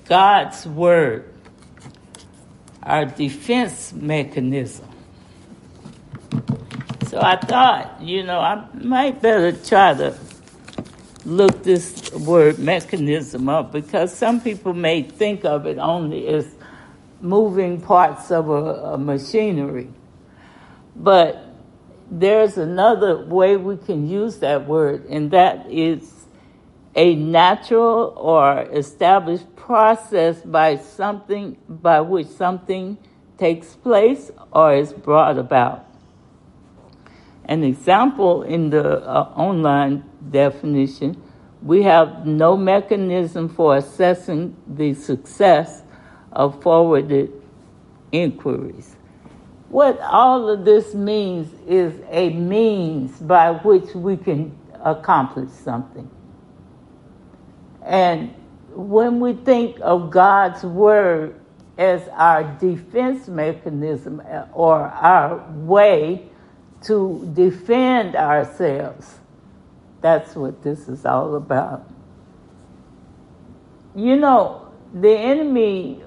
God's word, our defense mechanism. So I thought, I might better try to look this word mechanism up, because some people may think of it only as moving parts of a machinery. But there's another way we can use that word, and that is a natural or established process by which something takes place or is brought about. An example in the online definition, we have no mechanism for assessing the success of forwarded inquiries. What all of this means is a means by which we can accomplish something. And when we think of God's word as our defense mechanism or our way to defend ourselves, that's what this is all about. The enemy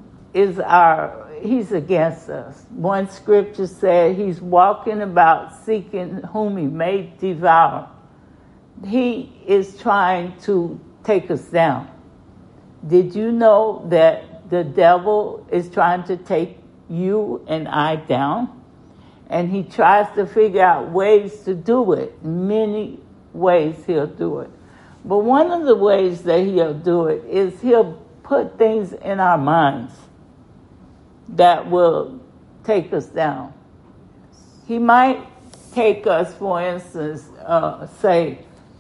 he's against us. One scripture said he's walking about seeking whom he may devour. He is trying to take us down. Did you know that the devil is trying to take you and I down? And he tries to figure out ways to do it. Many ways he'll do it. But one of the ways that he'll do it is he'll put things in our minds that will take us down. He might take us, for instance, say,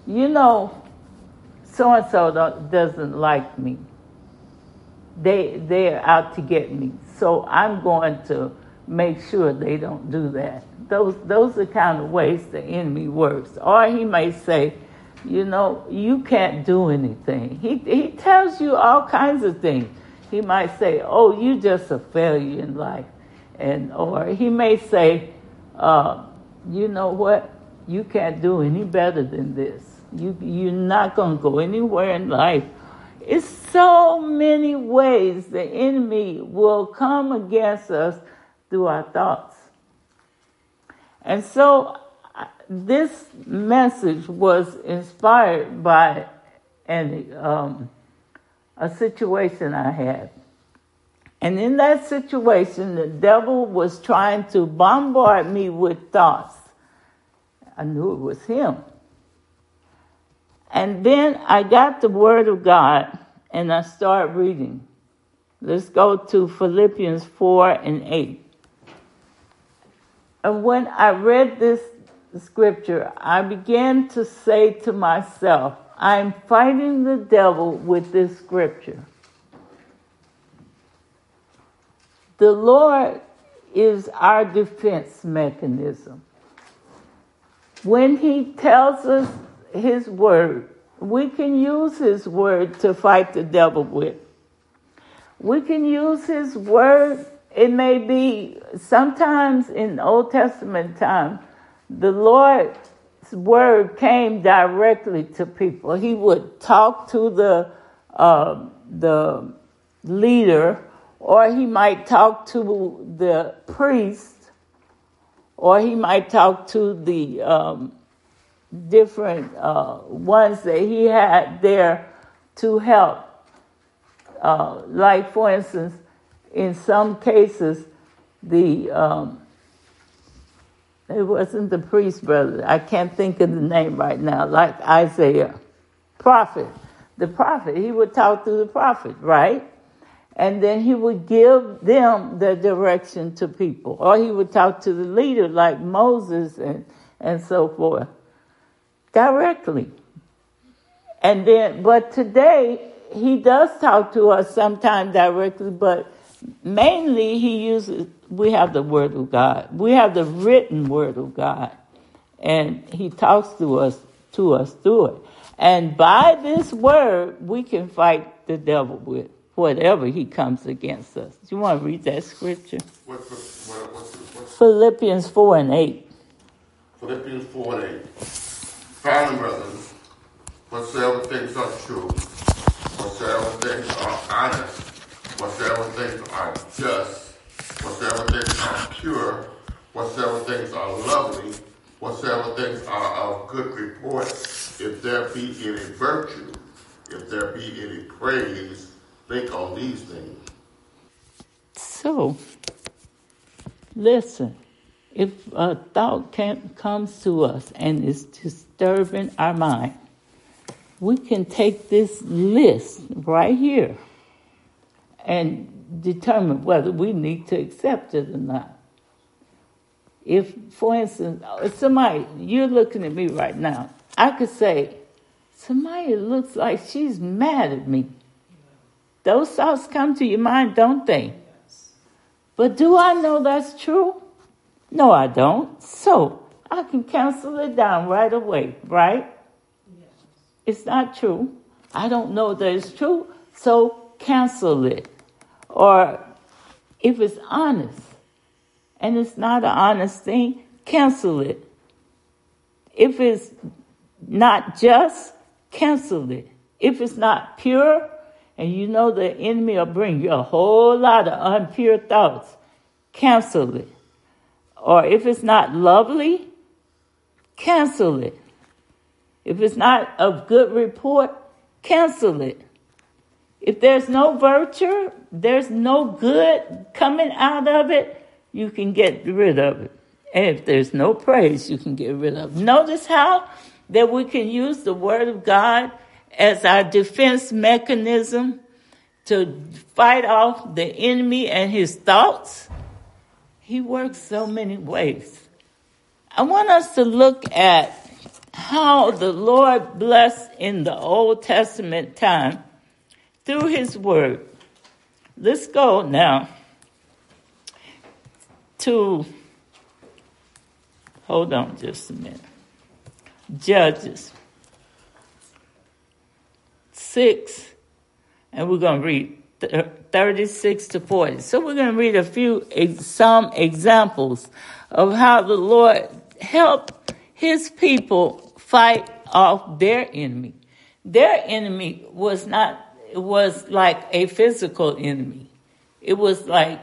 so-and-so doesn't like me. They're out to get me. So I'm going to make sure they don't do that. Those are kind of ways the enemy works. Or he may say, you can't do anything. He tells you all kinds of things. He might say, oh, you just a failure in life. Or he may say, you know what? You can't do any better than this. You're not going to go anywhere in life. It's so many ways the enemy will come against us through our thoughts. And so this message was inspired by a situation I had. And in that situation, the devil was trying to bombard me with thoughts. I knew it was him. And then I got the Word of God and I started reading. Let's go to Philippians 4:8. And when I read this scripture, I began to say to myself, I'm fighting the devil with this scripture. The Lord is our defense mechanism. When he tells us his word, we can use his word to fight the devil with. We can use his word. It may be sometimes in Old Testament time, the Lord's word came directly to people. He would talk to the leader, or he might talk to the priest, or he might talk to the different ones that he had there to help. Like, for instance, in some cases, it wasn't the priest, brother. I can't think of the name right now. Like Isaiah, prophet. The prophet, he would talk to the prophet, right? And then he would give them the direction to people. Or he would talk to the leader like Moses and so forth. Directly. And then, but today, he does talk to us sometimes directly, but mainly we have the Word of God. We have the written Word of God. And he talks to us through it. And by this word, we can fight the devil with whatever he comes against us. Do you want to read that scripture? What's Philippians 4:8. Philippians 4:8. Finally, brothers, whatsoever things are true, whatsoever things are honest, things are just, whatsoever things are pure, whatsoever things are lovely, whatsoever things are of good report, if there be any virtue, if there be any praise, think on these things. So, listen, if a thought comes to us and is disturbing our mind, we can take this list right here and determine whether we need to accept it or not. If, for instance, somebody, you're looking at me right now, I could say, somebody looks like she's mad at me. Those thoughts come to your mind, don't they? But do I know that's true? No, I don't. So I can cancel it down right away, right? Yes. It's not true. I don't know that it's true, so cancel it. Or if it's honest and it's not an honest thing, cancel it. If it's not just, cancel it. If it's not pure, and you know the enemy will bring you a whole lot of impure thoughts, cancel it. Or if it's not lovely, cancel it. If it's not of good report, cancel it. If there's no virtue, there's no good coming out of it, you can get rid of it. And if there's no praise, you can get rid of it. Notice how that we can use the Word of God as our defense mechanism to fight off the enemy and his thoughts. He works so many ways. I want us to look at how the Lord blessed in the Old Testament time through his word. Let's go now to, hold on just a minute, Judges 6, and we're going to read 36 to 40. So we're going to read some examples of how the Lord helped his people fight off their enemy. Their enemy was like a physical enemy. It was like,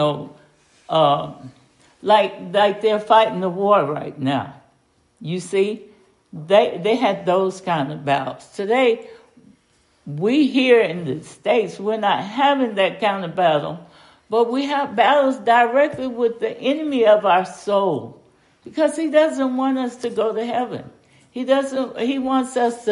like they're fighting the war right now. You see, they had those kind of battles. Today, we here in the States, we're not having that kind of battle, but we have battles directly with the enemy of our soul, because he doesn't want us to go to heaven. He wants us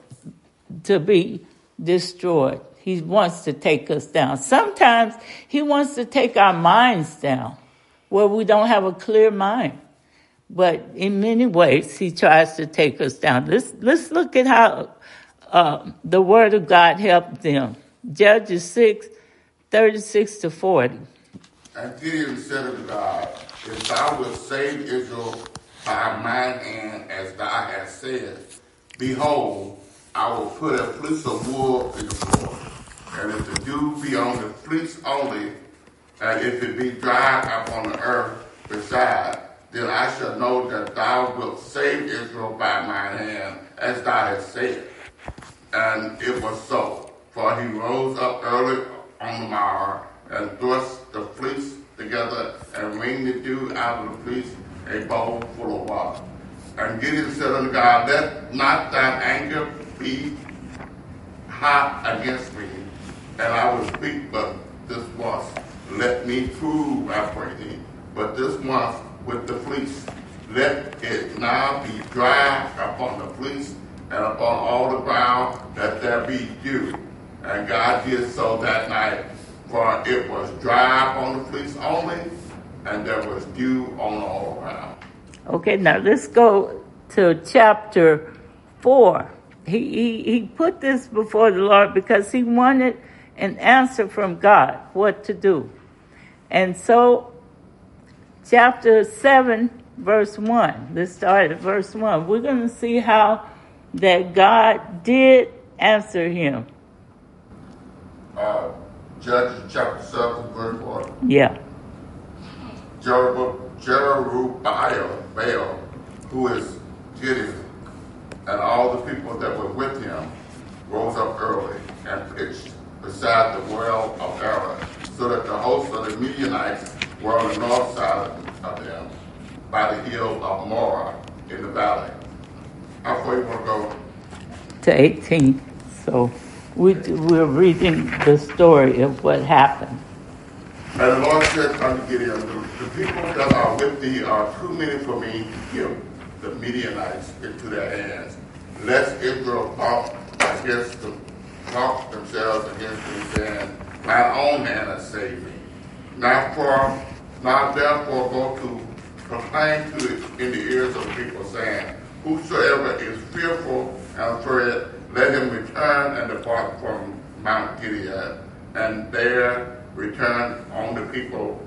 to be destroyed. He wants to take us down. Sometimes he wants to take our minds down where we don't have a clear mind. But in many ways, he tries to take us down. Let's look at how the word of God helped them. Judges 6, 36 to 40. And Gideon said unto God, if thou wilt save Israel by mine hand, as thou hast said, behold, I will put a fleece of wool in the floor. And if the dew be on the fleece only, and if it be dried upon the earth beside, then I shall know that thou wilt save Israel by mine hand, as thou hast said. And it was so. For he rose up early on the morrow, and thrust the fleece together, and wringed the dew out of the fleece, a bowl full of water. And Gideon said unto God, let not thine anger be hot against me, and I will speak but this once. Let me prove, I pray thee, but this once with the fleece. Let it now be dry upon the fleece, and upon all the ground, that there be dew. And God did so that night, for it was dry upon the fleece only, and there was dew on all around. Okay, now let's go to chapter 4. He put this before the Lord because he wanted an answer from God, what to do. And so, chapter 7, verse 1. Let's start at verse 1. We're going to see how that God did answer him. Judges chapter 7, verse 1. Yeah. Jerubbaal, who is Gideon, and all the people that were with him, rose up early and pitched beside the well of Aaron, so that the hosts of the Midianites were on the north side of them, by the hill of Morah in the valley. How far you want to go? To 18. So we're reading the story of what happened. And the Lord said unto Gideon, the people that are with thee are too many for me to give the Midianites into their hands, lest Israel talk themselves against me, saying, mine own hand has saved me. Now therefore go to proclaim in the ears of the people, saying, whosoever is fearful and afraid, let him return and depart from Mount Gilead, and there return on the people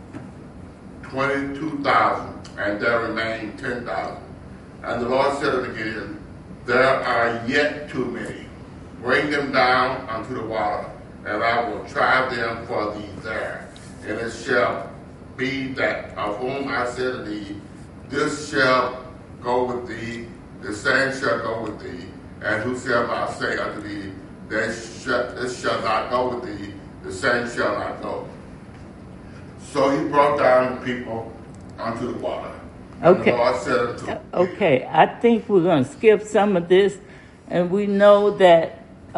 22,000, and there remain 10,000. And the Lord said unto Gideon, there are yet too many. Bring them down unto the water, and I will try them for thee there. And it shall be that of whom I said to thee, this shall go with thee, the same shall go with thee. And whosoever I say unto thee, this shall not go with thee, the same shall not go. So he brought down the people unto the water. Okay. And the Lord said unto him, okay, I think we're going to skip some of this, and we know that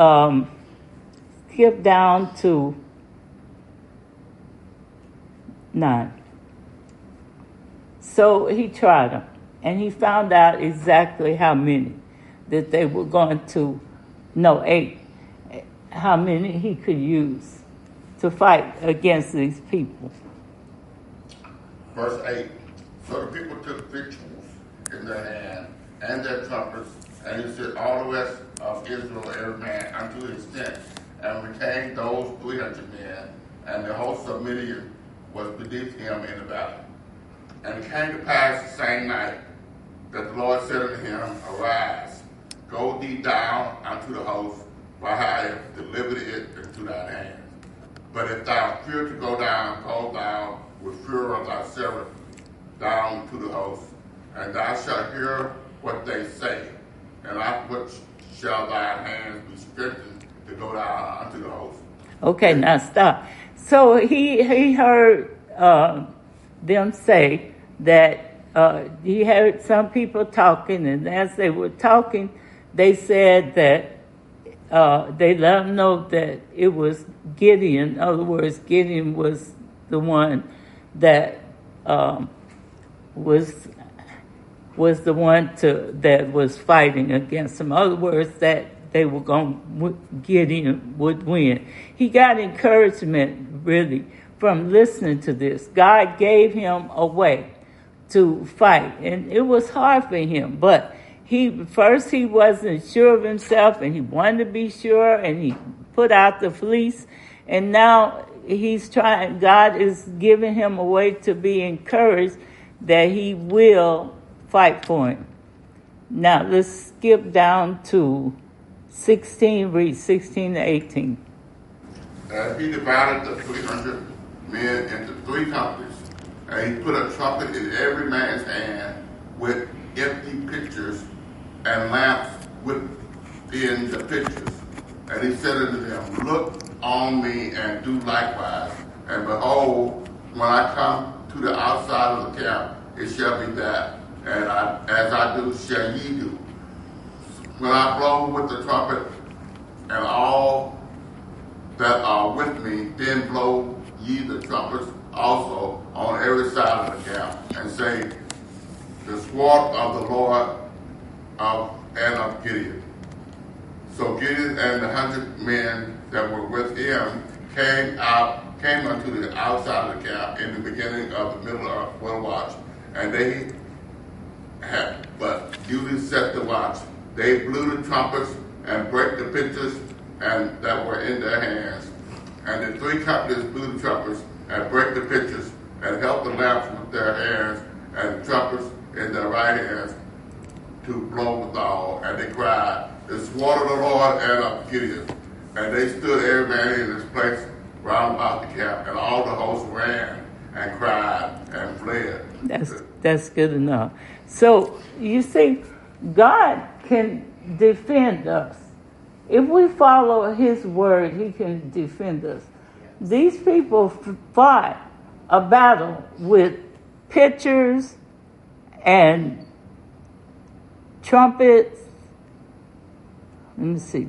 skip down to 9. So he tried them, and he found out exactly how many that they were going to, 8, how many he could use to fight against these people. Verse 8, so the people took victuals in their hand and their trumpets, and he sent all the rest of Israel, every man, unto his tent, and retained those 300 men, and the host of Midian was beneath him in the valley. And it came to pass the same night that the Lord said unto him, arise, go thee down unto the host, for I have delivered it into thine hand. But if thou fear to go down, go thou with fear of thyself down to the host, and thou shalt hear what they say, and afterwards shall thy hands be strengthened to go down unto the host. Okay, now stop. So he heard them say that he heard some people talking, and as they were talking, they said that they let him know that it was Gideon. In other words, Gideon was the one that was the one that was fighting against him. In other words, that they were Gideon would win. He got encouragement really from listening to this. God gave him a way to fight, and it was hard for him, but he wasn't sure of himself, and he wanted to be sure, and he put out the fleece, and now he's trying. God is giving him a way to be encouraged that he will fight for him. Now let's skip down to 16, read 16 to 18. He divided the 300 men into 3 companies, and he put a trumpet in every man's hand with empty pitchers and lamps within the pitchers. And he said unto them, look on me and do likewise. And behold, when I come to the outside of the camp, it shall be that, and as I do, shall ye do. When I blow with the trumpet, and all that are with me, then blow ye the trumpets also on every side of the camp, and say, the sword of the Lord and of Gideon. So Gideon and the 100 men that were with him came unto the outside of the camp in the beginning of the middle of the watch, and they had but duly set the watch. They blew the trumpets and brake the pitchers and that were in their hands. And the 3 companies blew the trumpets and brake the pitchers and held the lamps with their hands and the trumpets in their right hands to blow withal. And they cried, the sword of the Lord and of Gideon. And they stood every man in his place round about the camp, and all the host ran and cried and fled. That's good enough. So you see, God can defend us. If we follow his word, he can defend us. These people fought a battle with pitchers and trumpets. Let me see,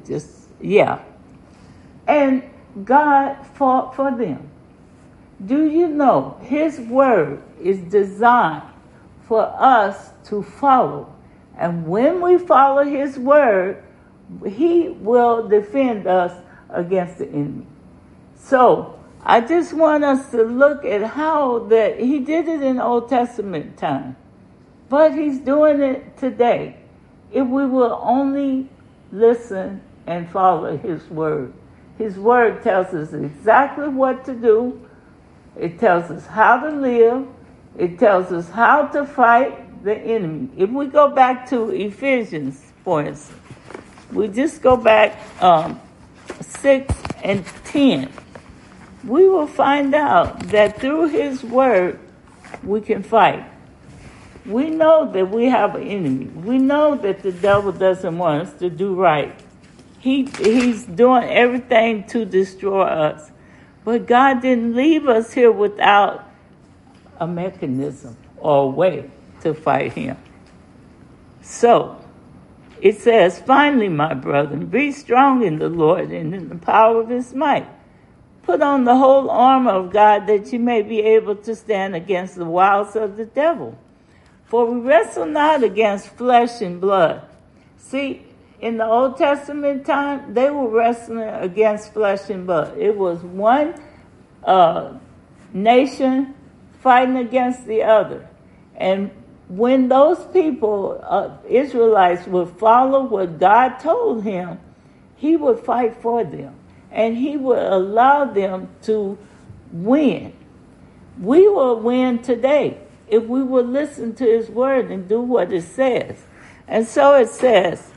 and God fought for them. Do you know his word is designed for us to follow? And when we follow his word, he will defend us against the enemy. So I just want us to look at how that he did it in Old Testament time, but he's doing it today. If we will only listen and follow his word. His word tells us exactly what to do. It tells us how to live. It tells us how to fight the enemy. If we go back to Ephesians, for instance, we just go back 6 and 10, we will find out that through his word we can fight. We know that we have an enemy. We know that the devil doesn't want us to do right. He's doing everything to destroy us. But God didn't leave us here without a mechanism or a way to fight him. So, it says, finally, my brethren, be strong in the Lord and in the power of his might. Put on the whole armor of God that you may be able to stand against the wiles of the devil. For we wrestle not against flesh and blood. See, in the Old Testament time, they were wrestling against flesh and blood. It was one nation fighting against the other. And when those people, Israelites, would follow what God told him, he would fight for them. And he would allow them to win. We will win today if we will listen to his word and do what it says. And so it says,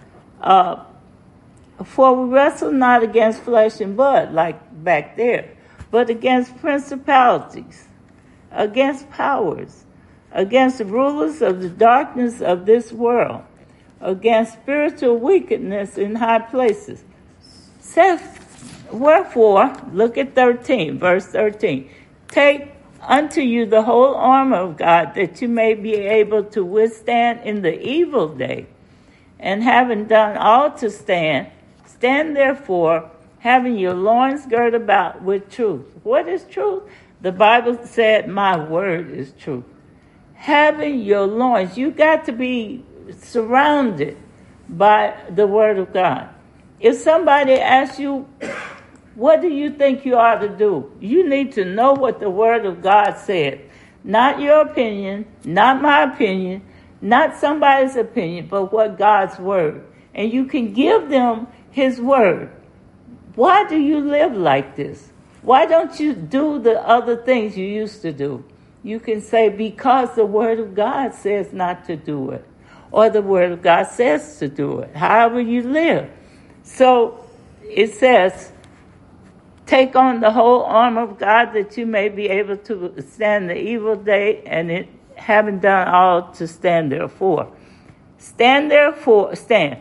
for we wrestle not against flesh and blood, like back there, but against principalities, against powers, against the rulers of the darkness of this world, against spiritual wickedness in high places. Says, wherefore, look at 13, verse 13, take unto you the whole armor of God, that you may be able to withstand in the evil day. And having done all to stand, stand therefore, having your loins girt about with truth. What is truth? The Bible said, my word is truth. Having your loins, you got to be surrounded by the word of God. If somebody asks you, what do you think you ought to do? You need to know what the word of God said. Not your opinion, not my opinion, not somebody's opinion, but what God's word. And you can give them his word. Why do you live like this? Why don't you do the other things you used to do? You can say, because the word of God says not to do it. Or the word of God says to do it. However you live. So it says, take on the whole armor of God that you may be able to stand the evil day, and having done all to stand therefore. Stand therefore,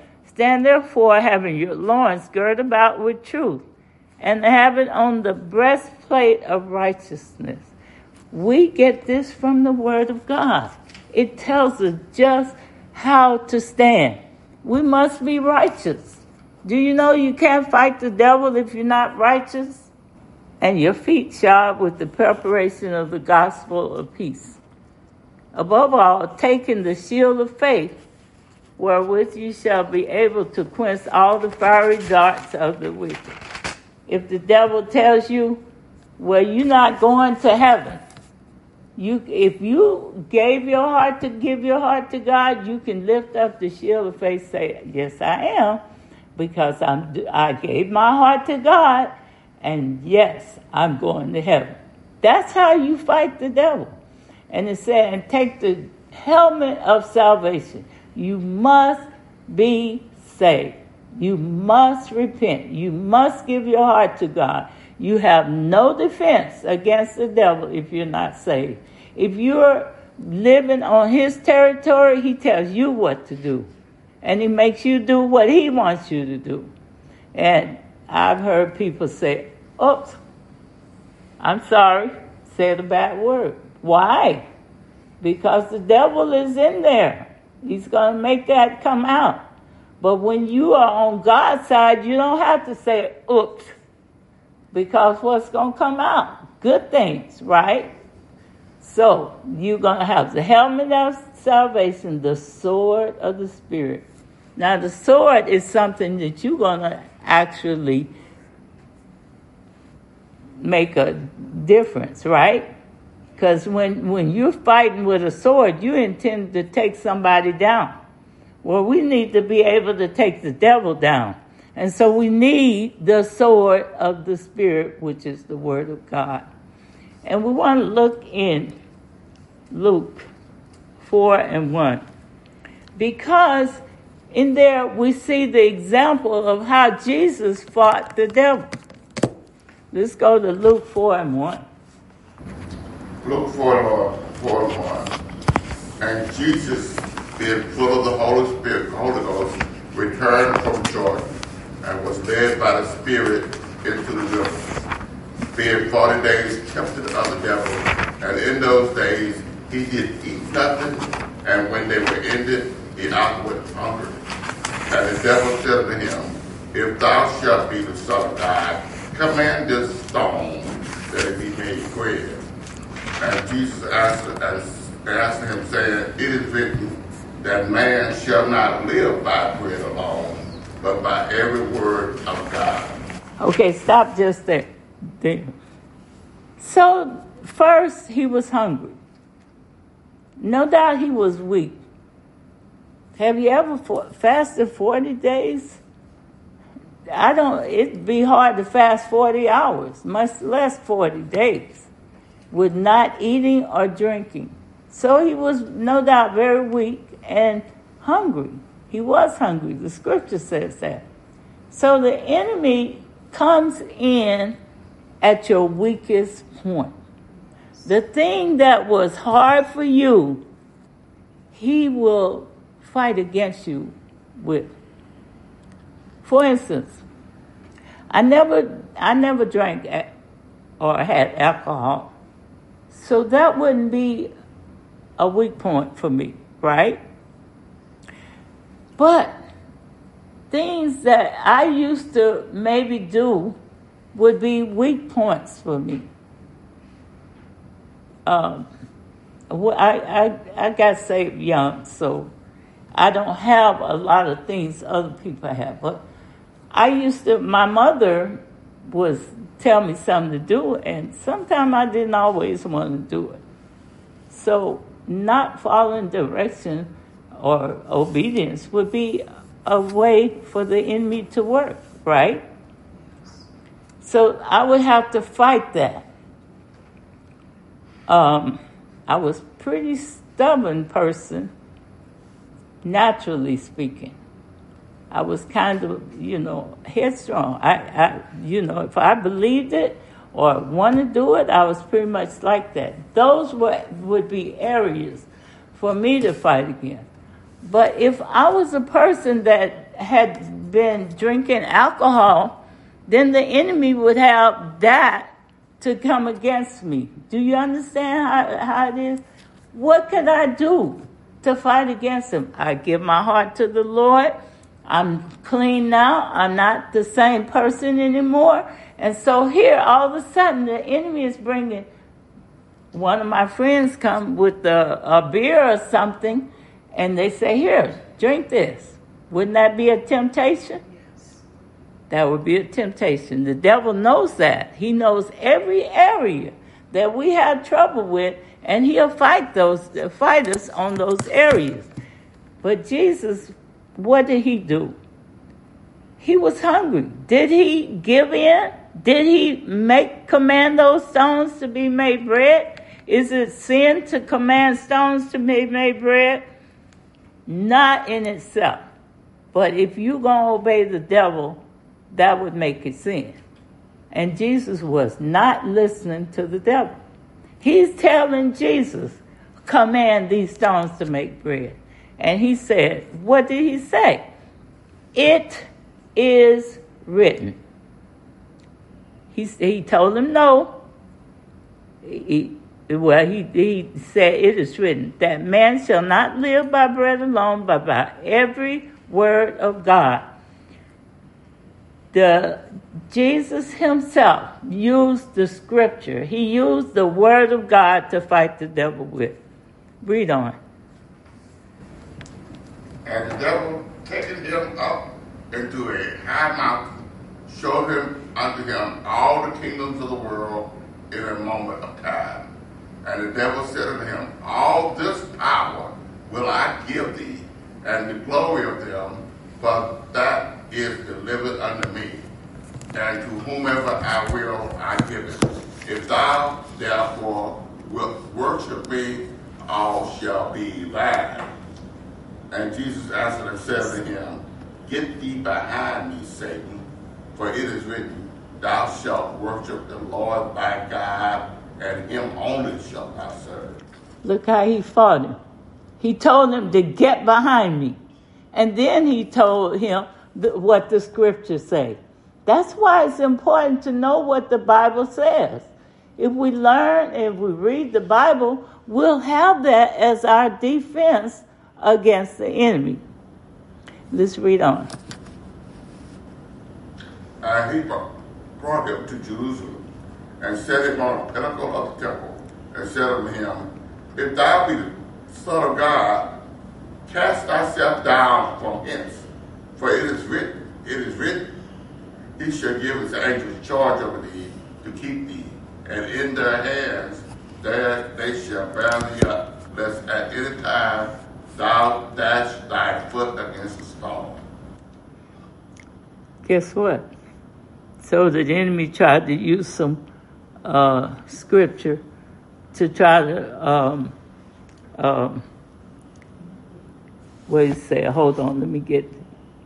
having your loins girt about with truth, and having on the breastplate of righteousness. We get this from the word of God. It tells us just how to stand. We must be righteous. Do you know you can't fight the devil if you're not righteous? And your feet shod with the preparation of the gospel of peace. Above all, taking the shield of faith, wherewith you shall be able to quench all the fiery darts of the wicked. If the devil tells you, well, you're not going to heaven, if you give your heart to God, you can lift up the shield of faith and say, yes, I am, because I gave my heart to God, and yes, I'm going to heaven. That's how you fight the devil. And it said, and take the helmet of salvation. You must be saved. You must repent. You must give your heart to God. You have no defense against the devil if you're not saved. If you're living on his territory, he tells you what to do. And he makes you do what he wants you to do. And I've heard people say, oops, I'm sorry, said a bad word. Why? Because the devil is in there. He's going to make that come out. But when you are on God's side, you don't have to say, oops, because what's going to come out? Good things, right? So you're going to have the helmet of salvation, the sword of the Spirit. Now, the sword is something that you're going to actually make a difference, right? Because when you're fighting with a sword, you intend to take somebody down. Well, we need to be able to take the devil down. And so we need the sword of the Spirit, which is the Word of God. And we want to look in Luke 4:1. Because in there we see the example of how Jesus fought the devil. Let's go to Luke 4:1. Luke 4:1. And Jesus, being full of the Holy Spirit, Holy Ghost, returned from Jordan and was led by the Spirit into the wilderness, being 40 days tempted of the devil. And in those days he did eat nothing, and when they were ended, he outward hungered. And the devil said to him, If thou shalt be the Son of God, command this stone that it be made bread. And Jesus answered him, saying, It is written that man shall not live by bread alone, but by every word of God. Okay, stop just there. So, first, he was hungry. No doubt he was weak. Have you ever fasted 40 days? It'd be hard to fast 40 hours, much less 40 days, with not eating or drinking. So he was no doubt very weak and hungry. He was hungry. The scripture says that. So the enemy comes in at your weakest point. The thing that was hard for you, he will fight against you with. For instance, I never drank or had alcohol. So that wouldn't be a weak point for me, right? But things that I used to maybe do would be weak points for me. I got saved young, so I don't have a lot of things other people have. But my mother was tell me something to do, and sometimes I didn't always want to do it. So not following direction or obedience would be a way for the enemy to work, right? So I would have to fight that. I was pretty stubborn person, naturally speaking. I was kind of, headstrong. If I believed it or wanted to do it, I was pretty much like that. Those would be areas for me to fight against. But if I was a person that had been drinking alcohol, then the enemy would have that to come against me. Do you understand how it is? What can I do to fight against him? I give my heart to the Lord. I'm clean now. I'm not the same person anymore. And so here, all of a sudden, the enemy is bringing, one of my friends come with a beer or something, and they say, here, drink this. Wouldn't that be a temptation? Yes. That would be a temptation. The devil knows that. He knows every area that we have trouble with, and he'll fight us on those areas. But Jesus, what did he do? He was hungry. Did he give in? Did he command those stones to be made bread? Is it sin to command stones to be made bread? Not in itself. But if you're going to obey the devil, that would make it sin. And Jesus was not listening to the devil. He's telling Jesus, command these stones to make bread. And he said, what did he say? It is written. He told him no. he said, it is written that man shall not live by bread alone, but by every word of God. Jesus himself used the scripture. He used the word of God to fight the devil with. Read on. And the devil, taking him up into a high mountain, showed him unto him all the kingdoms of the world in a moment of time. And the devil said unto him, all this power will I give thee, and the glory of them, for that is delivered unto me. And to whomever I will, I give it. If thou therefore wilt worship me, all shall be thine. And Jesus answered and said unto him, get thee behind me, Satan, for it is written, thou shalt worship the Lord thy God, and him only shalt thou serve. Look how he fought him. He told him to get behind me. And then he told him what the scriptures say. That's why it's important to know what the Bible says. If we learn, if we read the Bible, we'll have that as our defense against the enemy. Let's read on. And he brought him to Jerusalem, and set him on a pinnacle of the temple, and said unto him, if thou be the Son of God, cast thyself down from hence, for it is written, he shall give his angels charge over thee to keep thee, and in their hands there they shall bear thee up, lest at any time thou dash thy foot against a stone. Guess what? So the enemy tried to use some scripture to try to, what do you say? Hold on, let me get it.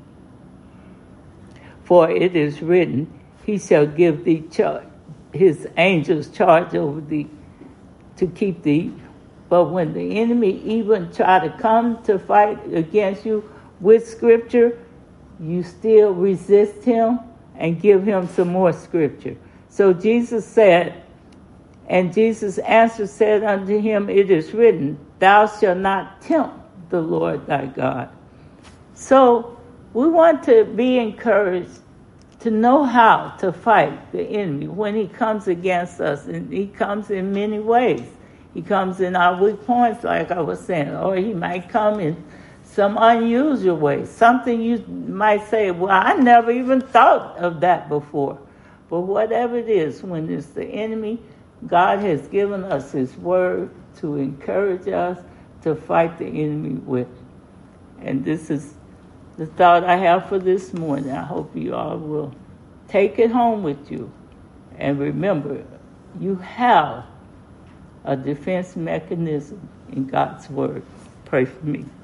For it is written, he shall give thee his angels charge over thee to keep thee. But when the enemy even try to come to fight against you with scripture, you still resist him and give him some more scripture. So Jesus said, and Jesus answered, said unto him, it is written, thou shalt not tempt the Lord thy God. So we want to be encouraged to know how to fight the enemy when he comes against us. And he comes in many ways. He comes in our weak points, like I was saying, or he might come in some unusual way. Something you might say, well, I never even thought of that before. But whatever it is, when it's the enemy, God has given us his word to encourage us to fight the enemy with. And this is the thought I have for this morning. I hope you all will take it home with you. And remember, you have a defense mechanism in God's word. Pray for me.